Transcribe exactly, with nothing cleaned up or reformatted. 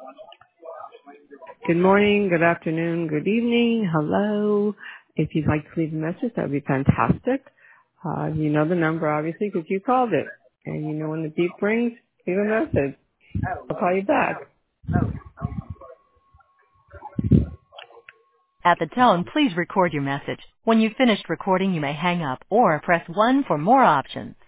Good morning, good afternoon, good evening, hello. If you'd like to leave a message, that would be fantastic. Uh, you know the number, obviously, because you called it. And you know when the beep rings, leave a message. I'll call you back. At the tone, please record your message. When you've finished recording, you may hang up or press one for more options.